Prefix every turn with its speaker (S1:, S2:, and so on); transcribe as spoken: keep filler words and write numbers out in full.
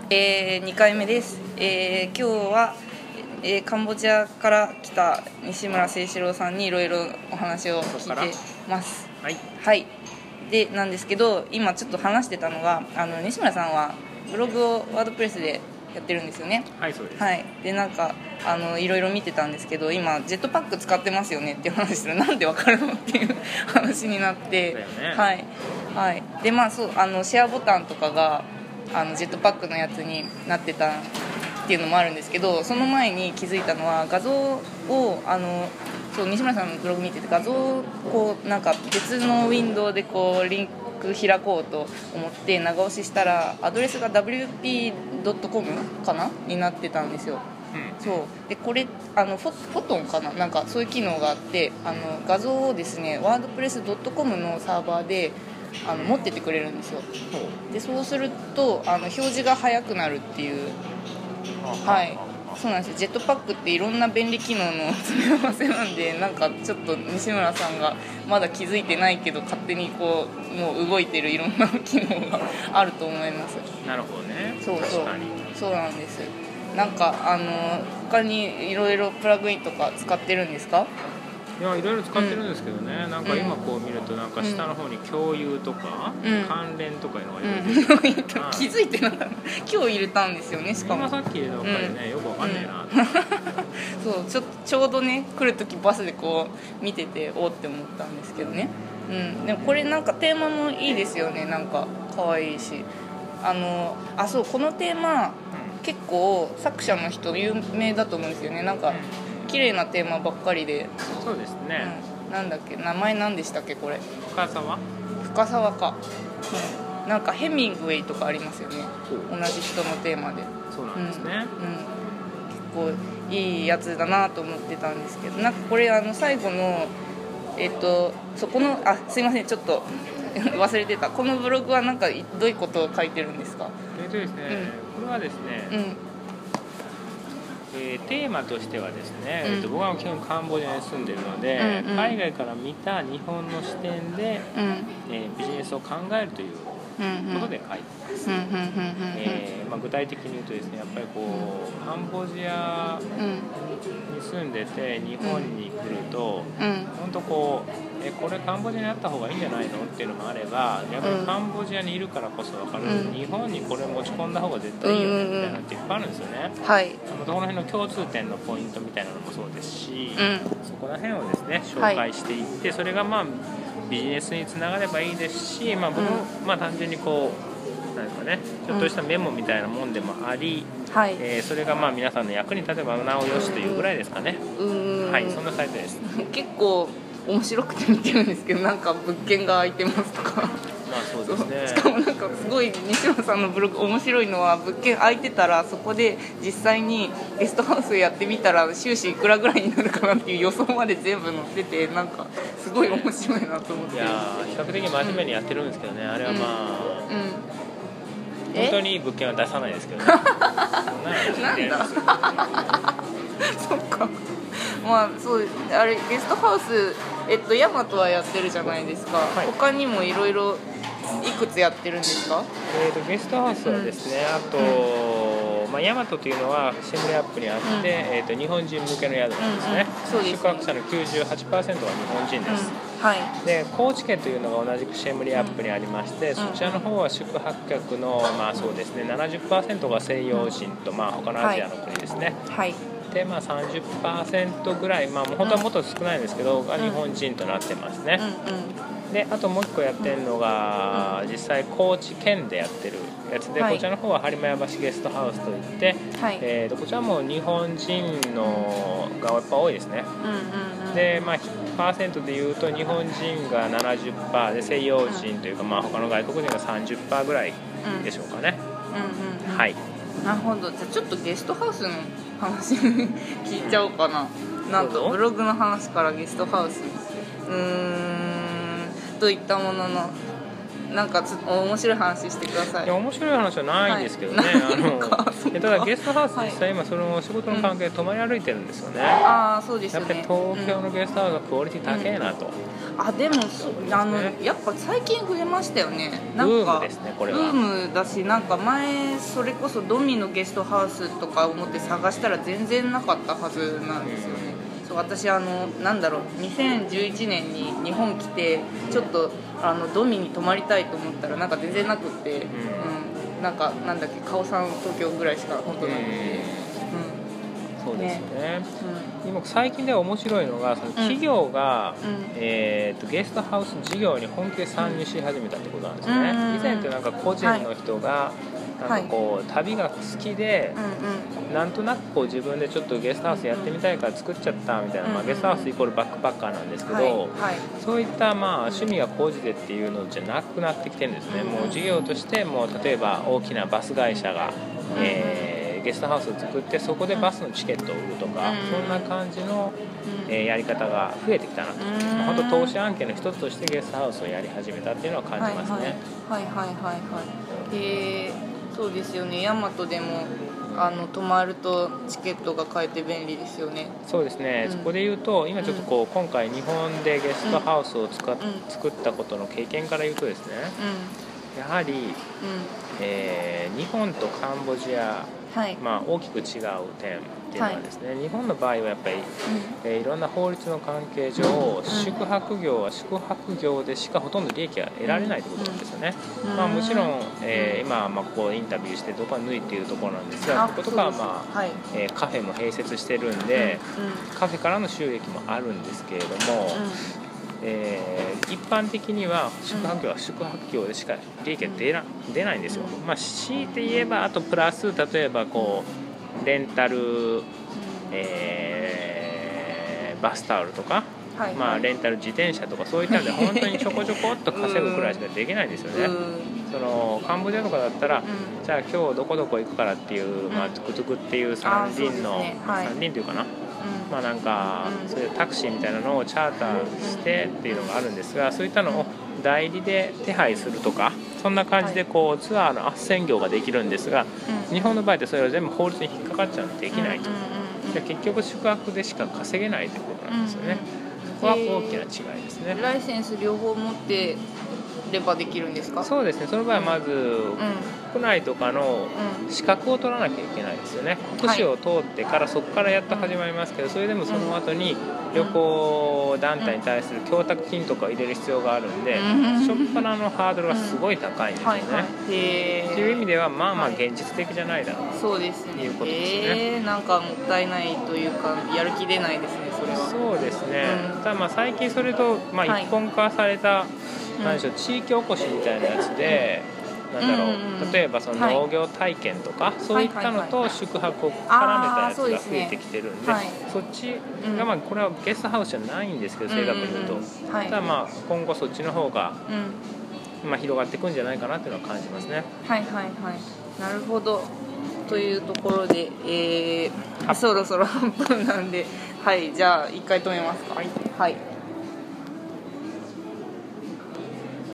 S1: えー、にかいめです。えー、今日は、えー、カンボジアから来た西村誠志郎さんにいろいろお話を聞いてます。
S2: はい、
S1: はい、でなんですけど、今ちょっと話してたのが、あの西村さんはブログをワードプレスでやってるんですよね。
S2: はい、そうです。
S1: はい、でなんかあのいろいろ見てたんですけど、今ジェットパック使ってますよねっていう話したら、なんでわかるのっていう話になって、
S2: だよね。
S1: はいはい、でまあそうあのシェアボタンとかがあのジェットパックのやつになってたっていうのもあるんですけど、その前に気づいたのは、画像をあのそう西村さんのブログ見てて、画像をこうなんか別のウィンドウでこうリンク開こうと思って長押ししたら、アドレスが ダブリューピードットコム かなになってたんですよ。
S2: うん、
S1: そうでこれあのフォ、フォトンかな、なんかそういう機能があって、あの画像をですね ワードプレスドットコム のサーバーであの持っててくれるんですよ。でそうするとあの表示が速くなるっていう、はい、そうなんですよ。ジェットパックっていろんな便利機能の詰め合わせなんで、なんかちょっと西村さんがまだ気づいてないけど勝手にこうもう動いてるいろんな機能があると思います。
S2: なるほどね。
S1: そうそう、
S2: 確かに
S1: そうなんです。なんかあの他にいろいろプラグインとか使ってるんですか？
S2: いや、いろいろ使ってるんですけどね、うん、なんか今こう見るとなんか下の方に共有とか、うん、関連とかいうのがいろいろ出てる、うん、
S1: 気づいてなかった。今日入れたんですよね。しかも
S2: 今さっき入れたばっかりね、うん、よくわかんねえな、
S1: うん、そうちょ、ちょうどね来るときバスでこう見てておって思ったんですけどね、うん、でもこれなんかテーマもいいですよね。なんか可愛いし、あのあそうこのテーマ、うん、結構作者の人有名だと思うんですよね。なんか、うん綺麗なテーマばっかりで。
S2: そうですね、
S1: うん、なんだっけ、名前何でしたっけこれ。
S2: 深沢
S1: 深沢か、うん、なんかヘミングウェイとかありますよね、同じ人のテーマで。
S2: そうなんですね、
S1: うんうん、結構いいやつだなと思ってたんですけど、なんかこれあの最後のえっとそこのあすいませんちょっと忘れてた。このブログはなんかどういうことを書いてるんですか？
S2: えっとですね、うん、これはですね、うんえー、テーマとしてはですね、うんえー、と僕は基本カンボジアに住んでいるので、うんうん、海外から見た日本の視点で、うんえー、ビジネスを考えるということで書いてます。具体的に言うとですね、やっぱりこうカンボジアに住んでて日本に来ると、うん、本当こうえこれカンボジアにあった方がいいんじゃないのっていうのもあれば、逆にカンボジアにいるからこそ分かる、うん、日本にこれ持ち込んだ方が絶対いいよねみたいなのっていっぱいあるんですよね、
S1: はい、
S2: あのこの辺の共通点のポイントみたいなのもそうですし、うん、そこら辺をですね紹介していって、はい、それがまあビジネスにつながればいいですし、まあ僕も、うん、まあ単純にこうなんかね、ちょっとしたメモみたいなもんでもあり、うんはいえー、それがまあ皆さんの役に立てばなおよしというぐらいですかね。うんはい、そんなサイトです。
S1: 結構面白くて見てるんですけど、なんか物件が空いてますとか
S2: まあそうですね。
S1: しかもなんかすごい西野さんのブログ面白いのは、物件空いてたらそこで実際にゲストハウスやってみたら収支いくらぐらいになるかなっていう予想まで全部載ってて、なんかすごい面白いなと思って。
S2: いや比較的真面目にやってるんですけどね、うん、あれはまあ、うんうん本当にいい物件は出さないですけどね
S1: なんだそっか、まあそうあれゲストハウスえっとヤマトはやってるじゃないですか、はい、他にもいろいろいくつやってるんですか？
S2: えーとゲストハウスはですね、うん、あと、うんまあ、ヤマトというのはシェムリアップにあって、うんえー、と日本人向けの宿なんですね、うんうん、宿泊者の きゅうじゅうはちパーセント は日本人です、うんはい、で高知県というのが同じくシェムリアップにありまして、うん、そちらの方は宿泊客の、まあそうですね、ななじゅっパーセント が西洋人と、まあ、他のアジアの国ですね、はいでまあ、さんじゅっパーセント ぐらい、まあ、本当はもっと少ないんですけど、うん、が日本人となってますね、うんうん、であともう一個やってるのが、うん、実際高知県でやってるやつで、はい、こちらの方は播磨屋橋ゲストハウスといって、はいえー、とこちらも日本人のがやっぱ多いですね、うんうんうん、で、まあ、パーセントでいうと日本人が ななじゅっパーセント で西洋人というか、まあ、他の外国人が さんじゅっパーセント ぐらいでしょうかね、うんうんうん、はい
S1: なるほど。じゃあちょっとゲストハウスの話聞いちゃおうかな。なんとブログの話からゲストハウスうーんどういったもののなんかつ面白い話してください。
S2: いや面白い話はないんですけどね、はい、あのただゲストハウス実際今その仕事の関係で泊まり歩いてるんですよね、うん、
S1: ああそうですよね。
S2: やっぱり東京のゲストハウスはクオリティ高いなと、
S1: うん、あでもそあのやっぱ最近増えましたよね。なんか
S2: ブームですねこれは。
S1: ブームだし、なんか前それこそドミのゲストハウスとか思って探したら全然なかったはずなんですよね、うん、そう私あのなんだろうにせんじゅういちねんに日本来てちょっとあのドミに泊まりたいと思ったらなんか全然なくって、うんうん、なんかなんだっけカオさん東京ぐらいしか本当なくて、
S2: うん、そうですね、ね、うん、今最近では面白いのがその企業が、うん、えー、とゲストハウス事業に本気で参入し始めたってことなんですよね、うん、以前ってなんか個人の人が、はい、なんかこう旅が好きで、うんうん、なんとなくこう自分でちょっとゲストハウスやってみたいから作っちゃったみたいな、まあ、ゲストハウスイコールバックパッカーなんですけど、はいはい、そういったまあ趣味が高じてっていうのじゃなくなってきてるんですね。もう事業としてもう例えば大きなバス会社が、えー、ゲストハウスを作ってそこでバスのチケットを売るとか、そんな感じの、えー、やり方が増えてきたなと、まあ、本当投資案件の一つとしてゲストハウスをやり始めたっていうのは感じますね。
S1: はいはいはいはいはい、へーそうですよね。ヤマトでもあの泊まるとチケットが買えて便利ですよね。
S2: そうですね、うん、そこで言うと今ちょっとこう、うん、今回日本でゲストハウスを使っ、うん、作ったことの経験から言うとですね、うん、やはり、うんえー、日本とカンボジア、はいまあ、大きく違う点っていうのはですね、はい、日本の場合はやっぱり、うんえー、いろんな法律の関係上、うん、宿泊業は宿泊業でしかほとんど利益が得られないということなんですよね、うんまあ、もちろん、えー、今、まあ、こうインタビューしてどこか抜いているところなんですが、こことかは、まあはいえー、カフェも併設してるんで、うん、カフェからの収益もあるんですけれども、うんえー、一般的には宿泊業は宿泊業でしか利益が出な、出ないんですよ、まあ、強いて言えばあとプラス例えばこうレンタル、えー、バスタオルとか、はいまあ、レンタル自転車とかそういったので本当にちょこちょこっと稼ぐくらいしかできないんですよねそのカンボジアとかだったら、うん、じゃあ今日どこどこ行くからっていう、まあ、トゥクトゥクっていう三輪の、ねはい、三輪っていうかなまあ、なんかそういうタクシーみたいなのをチャーターしてっていうのがあるんですが、そういったのを代理で手配するとかそんな感じでこうツアーの斡旋業ができるんですが、日本の場合ってそれは全部法律に引っかかっちゃうのでできないと。で結局宿泊でしか稼げないということなんですよね。そこは大きな違いですね。
S1: ライセンス両方持ってればできるんですか？
S2: そうですね。その場合はまず、うん、国内とかの資格を取らなきゃいけないですよね。国試を通ってからそこからやっと始まりますけど、それでもその後に旅行団体に対する供託金とかを入れる必要があるんで、初っ端のハードルがすごい高いんですよね。っていう意味ではまあまあ現実的じゃないだろうと、
S1: そうですね。
S2: いうことですね。
S1: えー、なんかもったいないというかやる気出ないですねそれは。
S2: そうですね。うん、ただまあ最近それとまあ一本化された、はいなんでしょう地域おこしみたいなやつで、なんだろう、うんうん、例えばその農業体験とか、はい、そういったのと宿泊を絡めたやつが増えてきてるん で, で、ねはい、そっちが、まあ、これはゲストハウスじゃないんですけど正確に言うと、うんうんはい、ただまあ今後そっちの方が、うんまあ、広がっていくんじゃないかなっていうのは感じますね。
S1: はいはいはいなるほどというところで、えー、そろそろはっぷんなんではいじゃあ一回止めますか。はい、はい